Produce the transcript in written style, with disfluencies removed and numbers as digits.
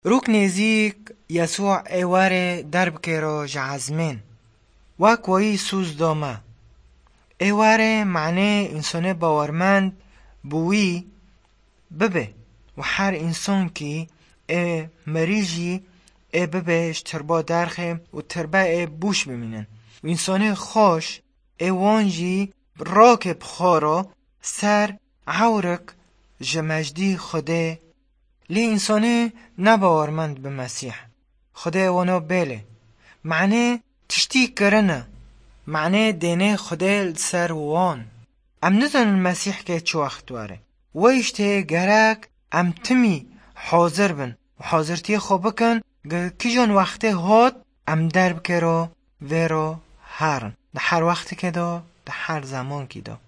روک نزیک یسوع ایوار درب که را جعزمین وک وی سوز دامه. ایوار معنی انسان باورمند بوی ببه و هر انسان که مریجی ببهش تربا درخه و تربا بوش بمینن و انسان خوش وانجی راکب خارا سر عورک جمجدی خوده لی انسان نباورمند به مسیح خوده وانا بله معنی تشتی کرنه معنی دینه خوده سر وان ام نزن المسیح که چو وقت واره ویشته گرک ام تمی حاضر بن و حاضرتی خوب بکن کی جان وقته هات ام درب که رو و رو هرن ده هر وقت که دا ده هر زمان که دا